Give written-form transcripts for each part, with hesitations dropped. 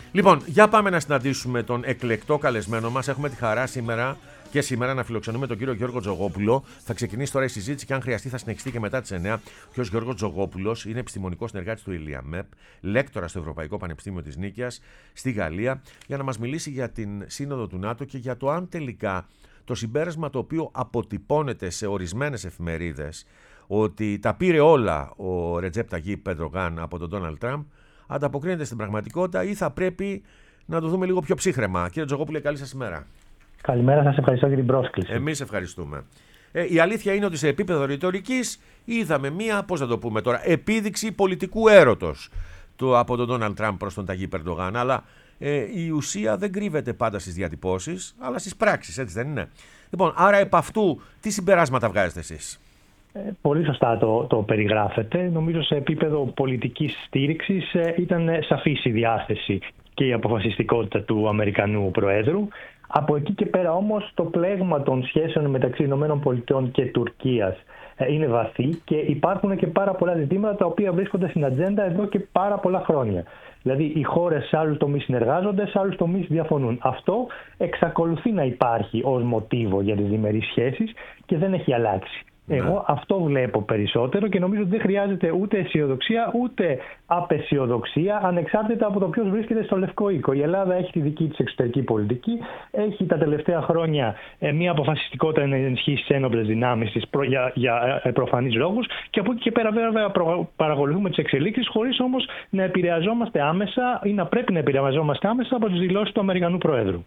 Λοιπόν, για πάμε να συναντήσουμε τον εκλεκτό καλεσμένο μας. Έχουμε τη χαρά σήμερα να φιλοξενούμε τον κύριο Γιώργο Τζογόπουλο. Θα ξεκινήσει τώρα η συζήτηση και αν χρειαστεί θα συνεχιστεί και μετά τις 9. Ο κ. Γιώργος Τζογόπουλος είναι επιστημονικός συνεργάτης του ΕΛΙΑΜΕΠ, λέκτορας στο Ευρωπαϊκό Πανεπιστήμιο της Νίκαιας στη Γαλλία, για να μας μιλήσει για την Σύνοδο του ΝΑΤΟ και για το αν τελικά το συμπέρασμα το οποίο αποτυπώνεται σε ορισμένες εφημερίδες, ότι τα πήρε όλα ο Ρετζέπ Ταγίπ Ερντογάν από τον Ντόναλντ Τραμπ, ανταποκρίνεται στην πραγματικότητα ή θα πρέπει να το δούμε λίγο πιο ψύχρεμα. Κύριε Τζογόπουλε, καλή σας ημέρα. Καλημέρα, σας ευχαριστώ για την πρόσκληση. Εμείς ευχαριστούμε. Η αλήθεια είναι ότι σε επίπεδο ρητορικής είδαμε μία, πώς θα το πούμε τώρα, επίδειξη πολιτικού έρωτος από τον Ντόναλντ Τραμπ προς τον Ταγίπ Ερντογάν. Αλλά η ουσία δεν κρύβεται πάντα στις διατυπώσεις, αλλά στις πράξεις, έτσι δεν είναι? Λοιπόν, άρα επ' αυτού τι συμπεράσματα βγάζετε εσείς? Πολύ σωστά το περιγράφετε. Νομίζω σε επίπεδο πολιτικής στήριξης ήταν σαφής η διάθεση και η αποφασιστικότητα του Αμερικανού Προέδρου. Από εκεί και πέρα όμως το πλέγμα των σχέσεων μεταξύ ΗΠΑ και Τουρκίας είναι βαθύ και υπάρχουν και πάρα πολλά ζητήματα τα οποία βρίσκονται στην ατζέντα εδώ και πάρα πολλά χρόνια. Δηλαδή οι χώρες σε άλλους τομείς συνεργάζονται, σε άλλους τομείς διαφωνούν. Αυτό εξακολουθεί να υπάρχει ως μοτίβο για τις διμερείς σχέσεις και δεν έχει αλλάξει. Εγώ αυτό βλέπω περισσότερο και νομίζω ότι δεν χρειάζεται ούτε αισιοδοξία ούτε απεσιοδοξία, ανεξάρτητα από το ποιος βρίσκεται στο Λευκό Οίκο. Η Ελλάδα έχει τη δική της εξωτερική πολιτική, έχει τα τελευταία χρόνια μια αποφασιστικότητα να ενισχύσει τις ένοπλες δυνάμεις της για προφανείς λόγους και από εκεί και πέρα βέβαια παρακολουθούμε τις εξελίξεις χωρίς όμως να επηρεαζόμαστε άμεσα ή να πρέπει να επηρεαζόμαστε άμεσα από τις δηλώσεις του Αμερικανού Προέδρου.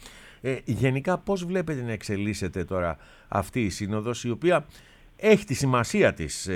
Γενικά πώς βλέπετε να εξελίσσεται τώρα αυτή η σύνοδος, η οποία έχει τη σημασία της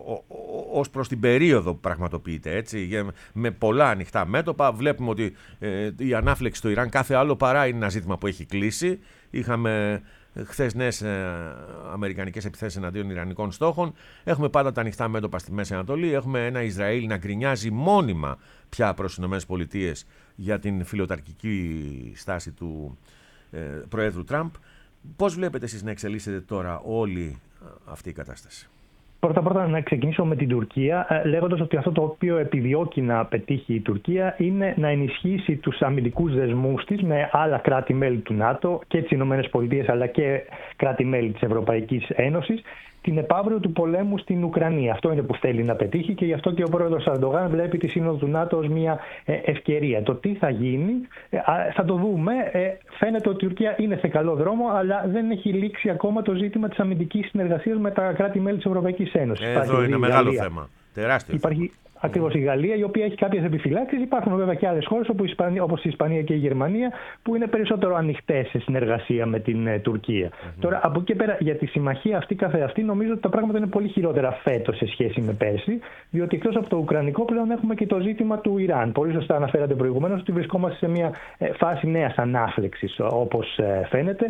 ως προς την περίοδο που πραγματοποιείται, έτσι, με πολλά ανοιχτά μέτωπα. Βλέπουμε ότι η ανάφλεξη στο Ιράν κάθε άλλο παρά είναι ένα ζήτημα που έχει κλείσει. Είχαμε χθες νέες αμερικανικές επιθέσεις εναντίον ιρανικών στόχων. Έχουμε πάντα τα ανοιχτά μέτωπα στη Μέση Ανατολή. Έχουμε ένα Ισραήλ να γκρινιάζει μόνιμα πια προς τις ΗΠΑ για την φιλοταρκική στάση του Προέδρου Τραμπ. Πώς βλέπετε εσείς να εξελίσσεται τώρα όλη αυτή η κατάσταση? Πρώτα να ξεκινήσω με την Τουρκία, λέγοντας ότι αυτό το οποίο επιδιώκει να πετύχει η Τουρκία είναι να ενισχύσει τους αμυντικούς δεσμούς της με άλλα κράτη-μέλη του ΝΑΤΟ και τις ΗΠΑ αλλά και κράτη-μέλη της Ευρωπαϊκής Ένωσης, την επαύριο του πολέμου στην Ουκρανία. Αυτό είναι που θέλει να πετύχει και γι' αυτό και ο πρόεδρος Ερντογάν βλέπει τη Σύνοδο του ΝΑΤΟ ως μια ευκαιρία. Το τι θα γίνει θα το δούμε. Φαίνεται ότι η Τουρκία είναι σε καλό δρόμο, αλλά δεν έχει λήξει ακόμα το ζήτημα της αμυντικής συνεργασίας με τα κράτη-μέλη της Ευρωπαϊκής Ένωσης. Εδώ είναι μεγάλο θέμα. Τεράστιο. Υπάρχει ακριβώς η Γαλλία, η οποία έχει κάποιες επιφυλάξεις. Υπάρχουν βέβαια και άλλες χώρες όπως η Ισπανία και η Γερμανία, που είναι περισσότερο ανοιχτές σε συνεργασία με την Τουρκία. Τώρα, από εκεί και πέρα, για τη συμμαχία αυτή καθεαυτή, νομίζω ότι τα πράγματα είναι πολύ χειρότερα φέτος σε σχέση με πέρσι, διότι εκτός από το Ουκρανικό πλέον έχουμε και το ζήτημα του Ιράν. Πολύ σωστά αναφέρατε προηγουμένως ότι βρισκόμαστε σε μια φάση νέας ανάφλεξης, όπως φαίνεται.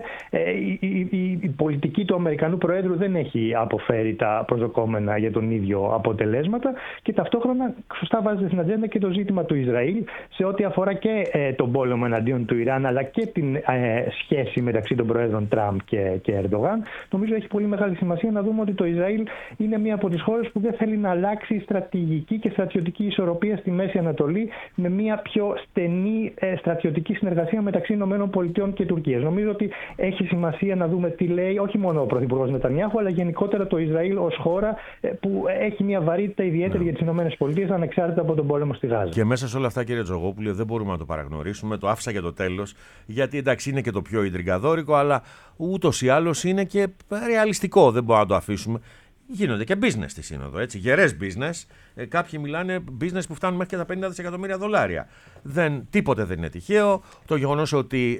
Η πολιτική του Αμερικανού Προέδρου δεν έχει αποφέρει τα προσδοκόμενα για τον ίδιο αποτελέσματα και ταυτόχρονα σωστά βάζετε στην ατζέντα και το ζήτημα του Ισραήλ σε ό,τι αφορά και τον πόλεμο εναντίον του Ιράν αλλά και την σχέση μεταξύ των Προέδρων Τραμπ και Ερντογάν. Νομίζω έχει πολύ μεγάλη σημασία να δούμε ότι το Ισραήλ είναι μία από τις χώρες που δεν θέλει να αλλάξει στρατηγική και στρατιωτική ισορροπία στη Μέση Ανατολή με μία πιο στενή στρατιωτική συνεργασία μεταξύ ΗΠΑ και Τουρκίας. Νομίζω ότι έχει σημασία να δούμε τι λέει όχι μόνο ο Πρωθυπουργός Νετανιάχου αλλά γενικότερα το Ισραήλ ως χώρα που έχει μία βαρύτητα ιδιαίτερη για τις ΗΠΑ ανεξάρτητα από τον πόλεμο στη Γάζα. Και μέσα σε όλα αυτά, κύριε Τζογόπουλε, δεν μπορούμε να το παραγνωρίσουμε. Το άφησα για το τέλος, γιατί εντάξει είναι και το πιο ιντριγκαδόρικο, αλλά ούτως ή άλλως είναι και ρεαλιστικό. Δεν μπορούμε να το αφήσουμε. Γίνονται και business στη Σύνοδο, έτσι. Γερές business. Κάποιοι μιλάνε business που φτάνουν μέχρι και τα $50 δισεκατομμύρια. Τίποτε δεν είναι τυχαίο. Το γεγονός ότι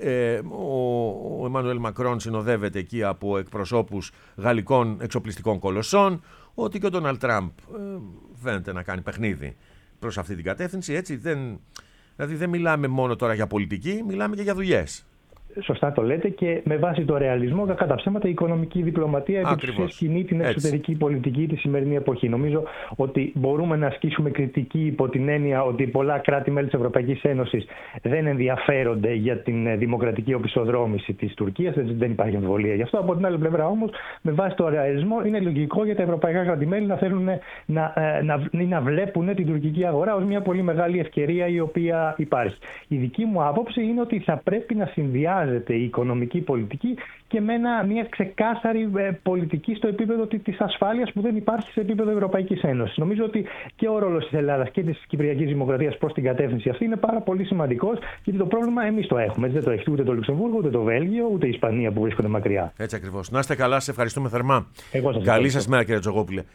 ο Εμμανουέλ Μακρόν συνοδεύεται εκεί από εκπροσώπους γαλλικών εξοπλιστικών κολοσσών, ότι και ο Ντόναλντ Τραμπ φαίνεται να κάνει παιχνίδι προς αυτή την κατεύθυνση. Έτσι, δηλαδή δεν μιλάμε μόνο τώρα για πολιτική, μιλάμε και για δουλειές. Σωστά το λέτε, και με βάση το ρεαλισμό, κατά ψέματα, η οικονομική διπλωματία επί κινεί την εξωτερική πολιτική τη σημερινή εποχή. Νομίζω ότι μπορούμε να ασκήσουμε κριτική υπό την έννοια ότι πολλά κράτη-μέλη της Ευρωπαϊκής Ένωσης δεν ενδιαφέρονται για την δημοκρατική οπισθοδρόμηση της Τουρκίας. Δεν υπάρχει αμφιβολία γι' αυτό. Από την άλλη πλευρά όμως, με βάση το ρεαλισμό, είναι λογικό για τα ευρωπαϊκά κράτη-μέλη να θέλουν να βλέπουν την τουρκική αγορά ως μια πολύ μεγάλη ευκαιρία η οποία υπάρχει. Η δική μου άποψη είναι ότι θα πρέπει να συνδυάζεται η οικονομική πολιτική και με μια ξεκάθαρη πολιτική στο επίπεδο της ασφάλειας που δεν υπάρχει σε επίπεδο Ευρωπαϊκής Ένωσης. Νομίζω ότι και ο ρόλος της Ελλάδας και της Κυπριακής Δημοκρατίας προς την κατεύθυνση αυτή είναι πάρα πολύ σημαντικός, γιατί το πρόβλημα εμείς το έχουμε. Δεν το έχει ούτε το Λουξεμβούργο, ούτε το Βέλγιο, ούτε η Ισπανία που βρίσκονται μακριά. Έτσι ακριβώς. Να είστε καλά, σε ευχαριστούμε θερμά. Εγώ σας Καλή σας μέρα, κύριε Τζογόπουλε.